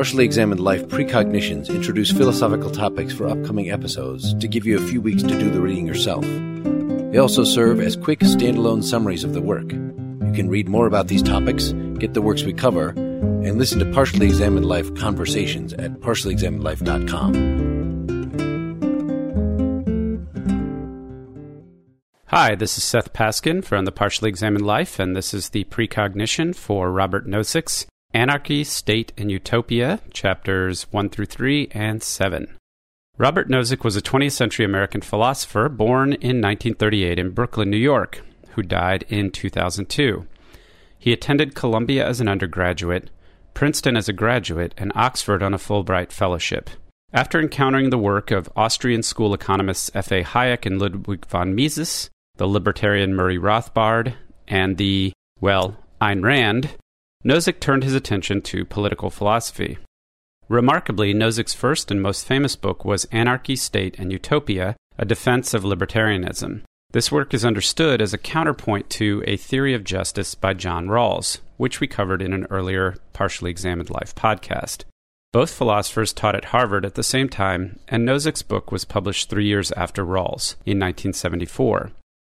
Partially Examined Life Precognitions introduce philosophical topics for upcoming episodes to give you a few weeks to do the reading yourself. They also serve as quick standalone summaries of the work. You can read more about these topics, get the works we cover, and listen to Partially Examined Life conversations at partiallyexaminedlife.com. Hi, this is Seth Paskin from the Partially Examined Life, and this is the precognition for Robert Nozick's Anarchy, State, and Utopia, chapters 1 through 3 and 7. Robert Nozick was a 20th century American philosopher born in 1938 in Brooklyn, New York, who died in 2002. He attended Columbia as an undergraduate, Princeton as a graduate, and Oxford on a Fulbright fellowship. After encountering the work of Austrian school economists F.A. Hayek and Ludwig von Mises, the libertarian Murray Rothbard, and the, Ayn Rand, Nozick turned his attention to political philosophy. Remarkably, Nozick's first and most famous book was Anarchy, State, and Utopia, a defense of libertarianism. This work is understood as a counterpoint to A Theory of Justice by John Rawls, which we covered in an earlier Partially Examined Life podcast. Both philosophers taught at Harvard at the same time, and Nozick's book was published 3 years after Rawls, in 1974.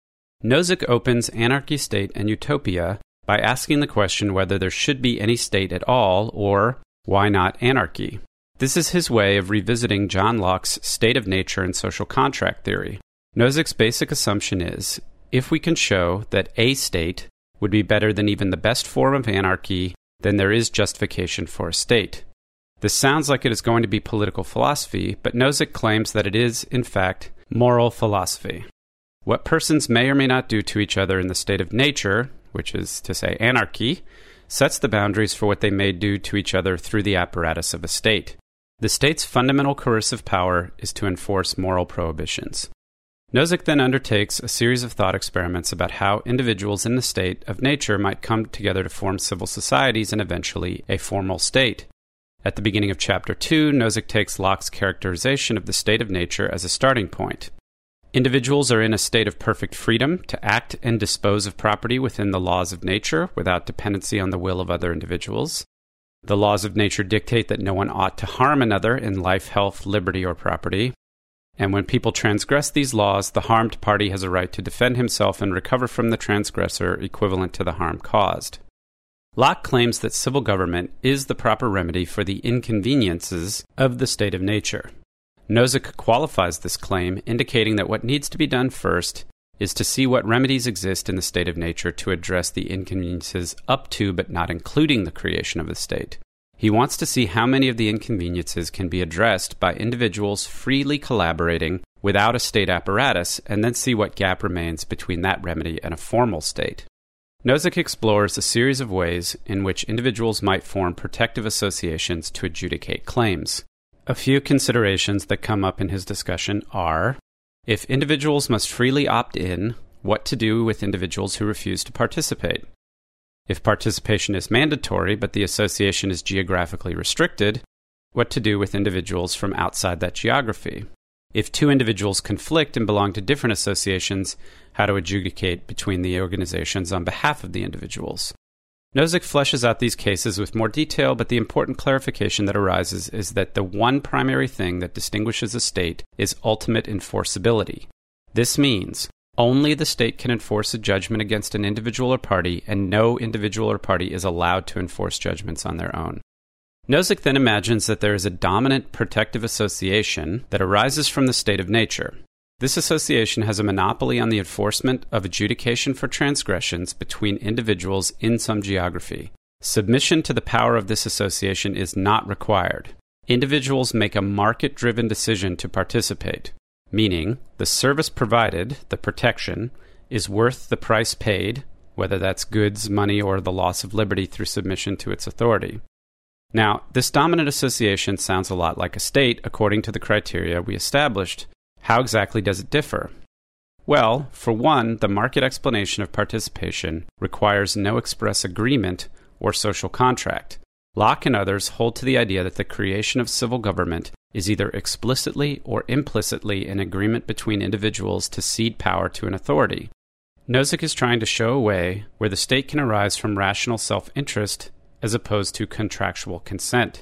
Nozick opens Anarchy, State, and Utopia by asking the question whether there should be any state at all, or why not anarchy? This is his way of revisiting John Locke's state of nature and social contract theory. Nozick's basic assumption is, if we can show that a state would be better than even the best form of anarchy, then there is justification for a state. This sounds like it is going to be political philosophy, but Nozick claims that it is, in fact, moral philosophy. What persons may or may not do to each other in the state of nature, which is to say anarchy, sets the boundaries for what they may do to each other through the apparatus of a state. The state's fundamental coercive power is to enforce moral prohibitions. Nozick then undertakes a series of thought experiments about how individuals in the state of nature might come together to form civil societies and eventually a formal state. At the beginning of Chapter 2, Nozick takes Locke's characterization of the state of nature as a starting point. Individuals are in a state of perfect freedom to act and dispose of property within the laws of nature without dependency on the will of other individuals. The laws of nature dictate that no one ought to harm another in life, health, liberty, or property. And when people transgress these laws, the harmed party has a right to defend himself and recover from the transgressor equivalent to the harm caused. Locke claims that civil government is the proper remedy for the inconveniences of the state of nature. Nozick qualifies this claim, indicating that what needs to be done first is to see what remedies exist in the state of nature to address the inconveniences up to but not including the creation of the state. He wants to see how many of the inconveniences can be addressed by individuals freely collaborating without a state apparatus, and then see what gap remains between that remedy and a formal state. Nozick explores a series of ways in which individuals might form protective associations to adjudicate claims. A few considerations that come up in his discussion are, if individuals must freely opt in, what to do with individuals who refuse to participate? If participation is mandatory but the association is geographically restricted, what to do with individuals from outside that geography? If two individuals conflict and belong to different associations, how to adjudicate between the organizations on behalf of the individuals? Nozick fleshes out these cases with more detail, but the important clarification that arises is that the one primary thing that distinguishes a state is ultimate enforceability. This means only the state can enforce a judgment against an individual or party, and no individual or party is allowed to enforce judgments on their own. Nozick then imagines that there is a dominant protective association that arises from the state of nature. This association has a monopoly on the enforcement of adjudication for transgressions between individuals in some geography. Submission to the power of this association is not required. Individuals make a market-driven decision to participate, meaning the service provided, the protection, is worth the price paid, whether that's goods, money, or the loss of liberty through submission to its authority. Now, this dominant association sounds a lot like a state according to the criteria we established. How exactly does it differ? Well, for one, the market explanation of participation requires no express agreement or social contract. Locke and others hold to the idea that the creation of civil government is either explicitly or implicitly an agreement between individuals to cede power to an authority. Nozick is trying to show a way where the state can arise from rational self-interest as opposed to contractual consent.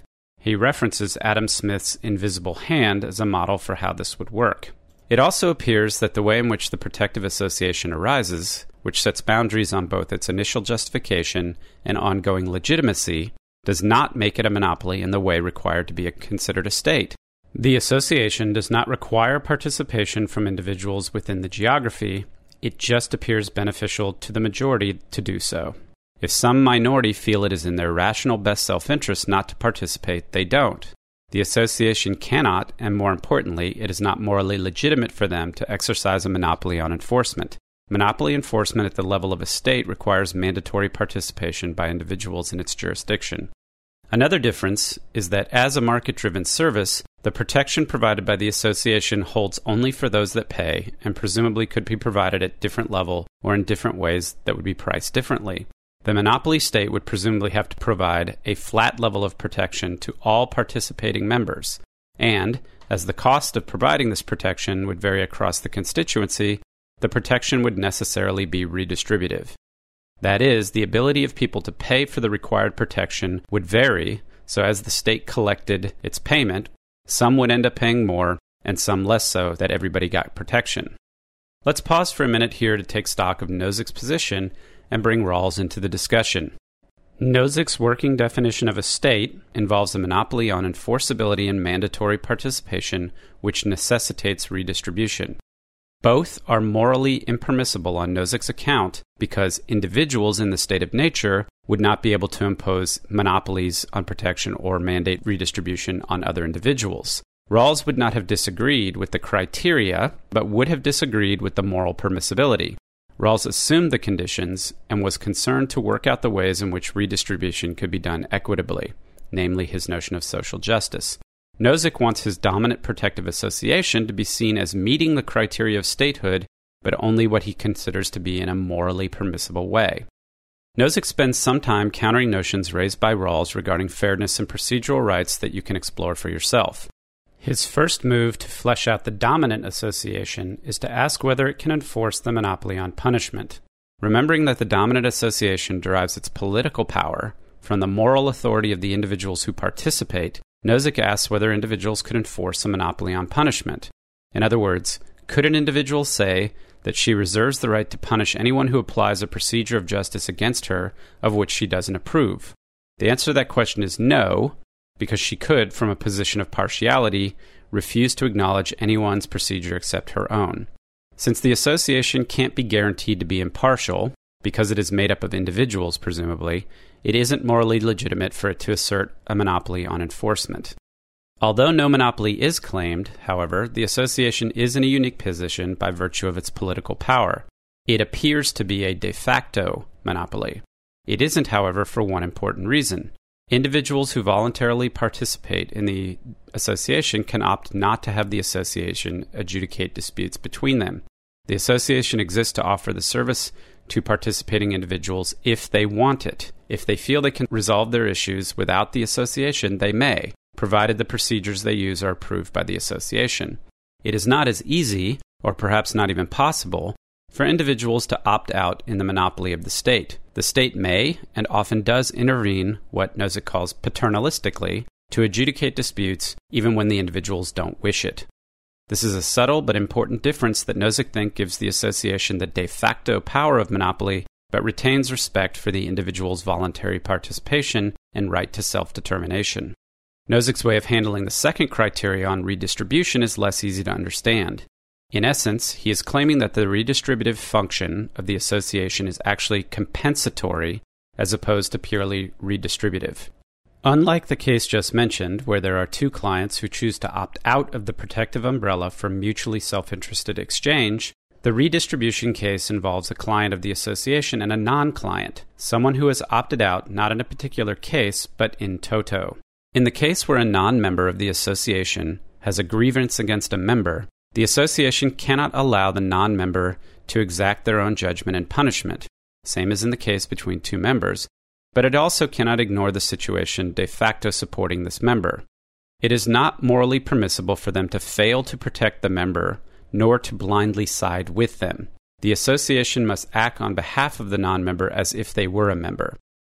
He references Adam Smith's invisible hand as a model for how this would work. It also appears that the way in which the protective association arises, which sets boundaries on both its initial justification and ongoing legitimacy, does not make it a monopoly in the way required to be considered a state. The association does not require participation from individuals within the geography. It just appears beneficial to the majority to do so. If some minority feel it is in their rational best self-interest not to participate, they don't. The association cannot, and more importantly, it is not morally legitimate for them to exercise a monopoly on enforcement. Monopoly enforcement at the level of a state requires mandatory participation by individuals in its jurisdiction. Another difference is that as a market-driven service, the protection provided by the association holds only for those that pay, and presumably could be provided at different level or in different ways that would be priced differently. The monopoly state would presumably have to provide a flat level of protection to all participating members, and, as the cost of providing this protection would vary across the constituency, the protection would necessarily be redistributive. That is, the ability of people to pay for the required protection would vary, so as the state collected its payment, some would end up paying more, and some less so, that everybody got protection. Let's pause for a minute here to take stock of Nozick's position and bring Rawls into the discussion. Nozick's working definition of a state involves a monopoly on enforceability and mandatory participation, which necessitates redistribution. Both are morally impermissible on Nozick's account because individuals in the state of nature would not be able to impose monopolies on protection or mandate redistribution on other individuals. Rawls would not have disagreed with the criteria, but would have disagreed with the moral permissibility. Rawls assumed the conditions and was concerned to work out the ways in which redistribution could be done equitably, namely his notion of social justice. Nozick wants his dominant protective association to be seen as meeting the criteria of statehood, but only what he considers to be in a morally permissible way. Nozick spends some time countering notions raised by Rawls regarding fairness and procedural rights that you can explore for yourself. His first move to flesh out the dominant association is to ask whether it can enforce the monopoly on punishment. Remembering that the dominant association derives its political power from the moral authority of the individuals who participate, Nozick asks whether individuals could enforce a monopoly on punishment. In other words, could an individual say that she reserves the right to punish anyone who applies a procedure of justice against her of which she doesn't approve? The answer to that question is no, because she could, from a position of partiality, refuse to acknowledge anyone's procedure except her own. Since the association can't be guaranteed to be impartial, because it is made up of individuals, presumably, it isn't morally legitimate for it to assert a monopoly on enforcement. Although no monopoly is claimed, however, the association is in a unique position by virtue of its political power. It appears to be a de facto monopoly. It isn't, however, for one important reason. Individuals who voluntarily participate in the association can opt not to have the association adjudicate disputes between them. The association exists to offer the service to participating individuals if they want it. If they feel they can resolve their issues without the association, they may, provided the procedures they use are approved by the association. It is not as easy, or perhaps not even possible, for individuals to opt out in the monopoly of the state. The state may, and often does, intervene, what Nozick calls paternalistically, to adjudicate disputes even when the individuals don't wish it. This is a subtle but important difference that Nozick thinks gives the association the de facto power of monopoly, but retains respect for the individual's voluntary participation and right to self-determination. Nozick's way of handling the second criteria on redistribution is less easy to understand. In essence, he is claiming that the redistributive function of the association is actually compensatory as opposed to purely redistributive. Unlike the case just mentioned, where there are two clients who choose to opt out of the protective umbrella for mutually self-interested exchange, the redistribution case involves a client of the association and a non-client, someone who has opted out not in a particular case, but in toto. In the case where a non-member of the association has a grievance against a member, the association cannot allow the non-member to exact their own judgment and punishment, same as in the case between two members, but it also cannot ignore the situation de facto supporting this member. It is not morally permissible for them to fail to protect the member, nor to blindly side with them. The association must act on behalf of the non-member as if they were a member.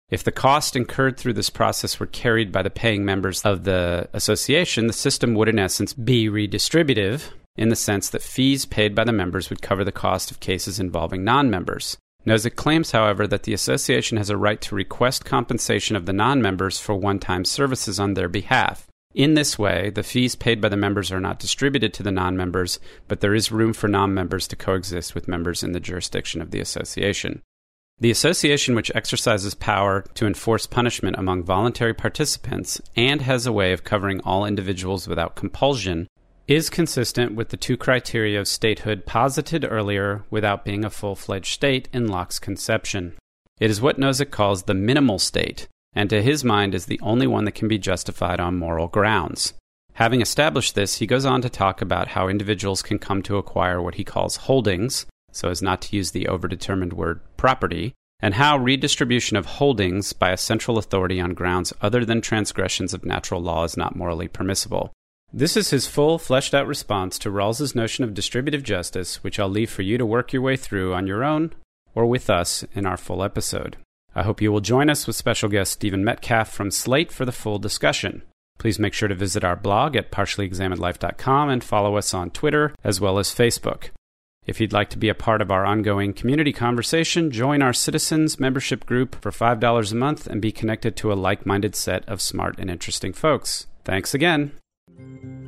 If the cost incurred through this process were carried by the paying members of the association, the system would in essence be redistributive in the sense that fees paid by the members would cover the cost of cases involving non-members. Nozick claims, however, that the association has a right to request compensation of the non-members for one-time services on their behalf. In this way, the fees paid by the members are not distributed to the non-members, but there is room for non-members to coexist with members in the jurisdiction of the association. The association, which exercises power to enforce punishment among voluntary participants and has a way of covering all individuals without compulsion, is consistent with the two criteria of statehood posited earlier without being a full-fledged state in Locke's conception. It is what Nozick calls the minimal state, and to his mind is the only one that can be justified on moral grounds. Having established this, he goes on to talk about how individuals can come to acquire what he calls holdings, so as not to use the overdetermined word property, and how redistribution of holdings by a central authority on grounds other than transgressions of natural law is not morally permissible. This is his full, fleshed-out response to Rawls's notion of distributive justice, which I'll leave for you to work your way through on your own or with us in our full episode. I hope you will join us with special guest Stephen Metcalf from Slate for the full discussion. Please make sure to visit our blog at partiallyexaminedlife.com and follow us on Twitter as well as Facebook. If you'd like to be a part of our ongoing community conversation, join our Citizens membership group for $5 a month and be connected to a like-minded set of smart and interesting folks. Thanks again.